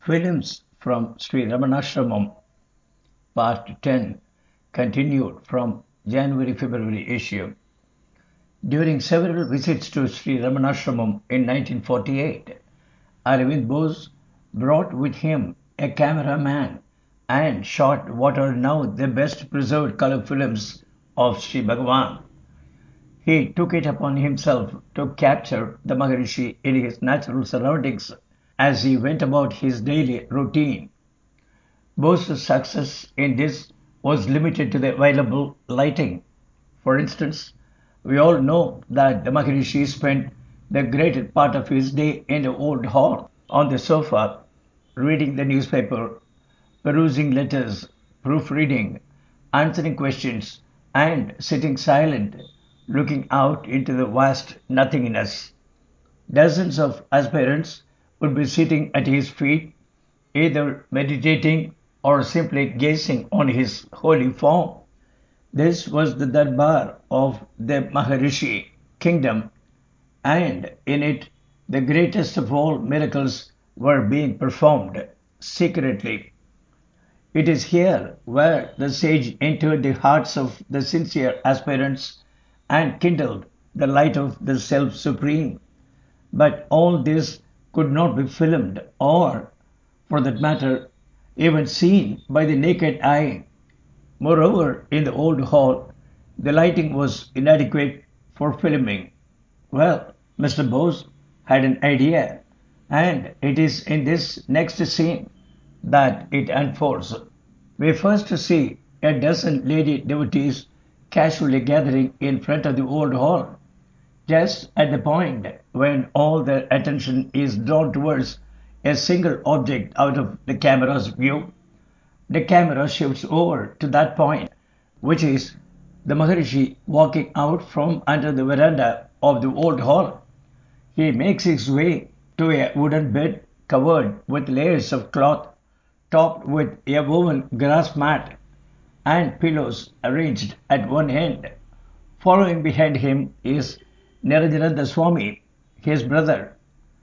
Films from Sri Ramanashramam Part 10 continued from January-February issue. During several visits to Sri Ramanashramam in 1948, Arvind Bose brought with him a cameraman and shot what are now the best preserved color films of Sri Bhagavan. He took it upon himself to capture the Maharishi in his natural surroundings as he went about his daily routine. Bose's success in this was limited to the available lighting. For instance, we all know that the Maharishi spent the greater part of his day in the old hall on the sofa, reading the newspaper, perusing letters, proofreading, answering questions, and sitting silent, looking out into the vast nothingness. Dozens of aspirants would be sitting at his feet, either meditating or simply gazing on his holy form. This was the Darbar of the Maharishi kingdom, and in it the greatest of all miracles were being performed secretly. It is here where the sage entered the hearts of the sincere aspirants and kindled the light of the Self Supreme. But all this could not be filmed or, for that matter, even seen by the naked eye. Moreover, in the old hall, the lighting was inadequate for filming. Well, Mr. Bose had an idea, and it is in this next scene that it unfolds. We first see a dozen lady devotees casually gathering in front of the old hall, just at the point when all their attention is drawn towards a single object out of the camera's view. The camera shifts over to that point, which is the Maharishi walking out from under the veranda of the old hall. He makes his way to a wooden bed covered with layers of cloth, topped with a woven grass mat and pillows arranged at one end. Following behind him is Niranjananda Swami, his brother.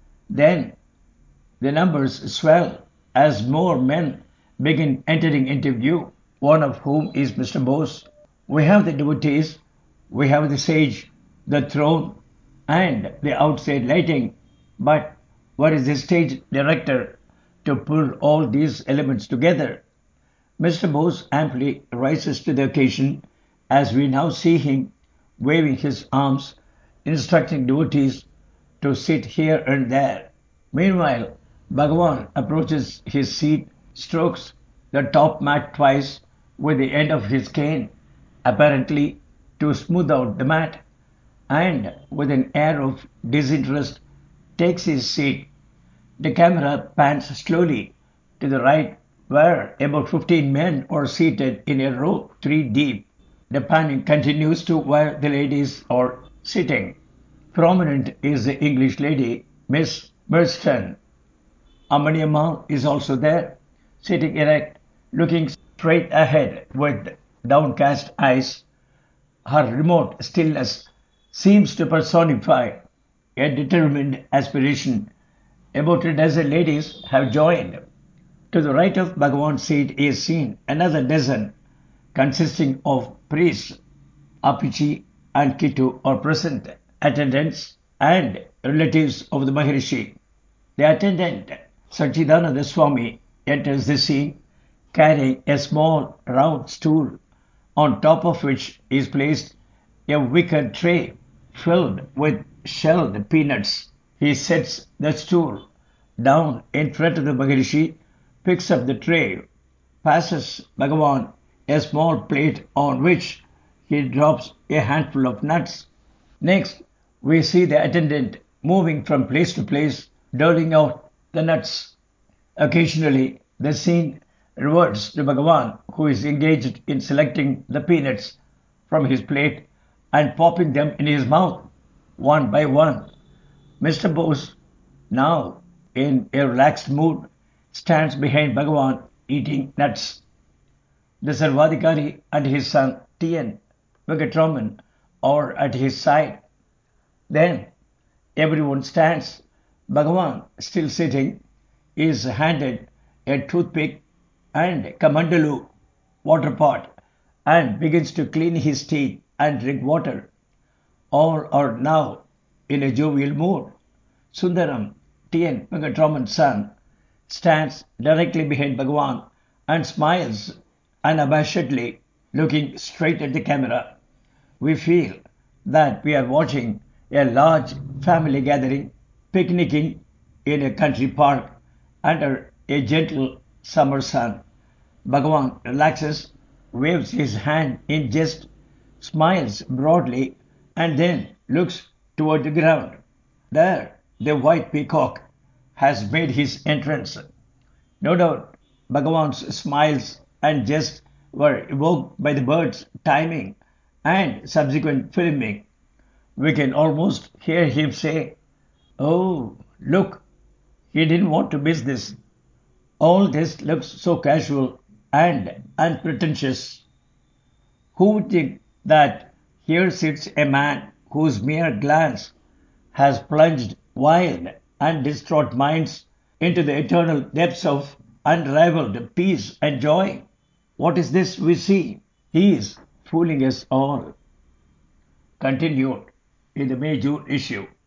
Then the numbers swell as more men begin entering into view, one of whom is Mr. Bose. We have the devotees, we have the sage, the throne, and the outside lighting. But what is the stage director to pull all these elements together? Mr. Bose amply rises to the occasion as we now see him waving his arms, instructing devotees to sit here and there. Meanwhile, Bhagavan approaches his seat, strokes the top mat twice with the end of his cane, apparently to smooth out the mat, and with an air of disinterest takes his seat. The camera pans slowly to the right where about 15 men are seated in a row, three deep. The panning continues to where the ladies are sitting. Prominent is the English lady, Miss Burston. Amaniamma is also there, sitting erect, looking straight ahead with downcast eyes. Her remote stillness seems to personify a determined aspiration. About a dozen ladies have joined. To the right of Bhagavan's seat is seen another dozen, consisting of priests. Apichi and Kittu are present, attendants and relatives of the Maharishi. The attendant, Sachidananda Swami, enters the scene carrying a small round stool on top of which is placed a wicker tray filled with shelled peanuts. He sets the stool down in front of the Maharishi, picks up the tray, passes Bhagavan a small plate on which he drops a handful of nuts. Next, we see the attendant moving from place to place, doling out the nuts. Occasionally, the scene reverts to Bhagavan, who is engaged in selecting the peanuts from his plate and popping them in his mouth, one by one. Mr. Bose, now in a relaxed mood, stands behind Bhagavan eating nuts. The Sarvadhikari and his son T.N. Venkataraman are at his side. Then everyone stands, Bhagavan still sitting, is handed a toothpick and Kamandalu water pot and begins to clean his teeth and drink water. All are now in a jovial mood. Sundaram, T.N. Venkataraman's son, stands directly behind Bhagwan and smiles unabashedly, looking straight at the camera. We feel that we are watching a large family gathering, picnicking in a country park under a gentle summer sun. Bhagavan relaxes, waves his hand in jest, smiles broadly, and then looks toward the ground. There, the white peacock has made his entrance. No doubt, Bhagavan's smiles and jests were evoked by the bird's timing and subsequent filming. We can almost hear him say, "Oh, look, he didn't want to miss this. All this looks so casual and unpretentious. Who would think that here sits a man whose mere glance has plunged wild and distraught minds into the eternal depths of unrivaled peace and joy? What is this we see? He is fooling us all." Continued in the May June issue.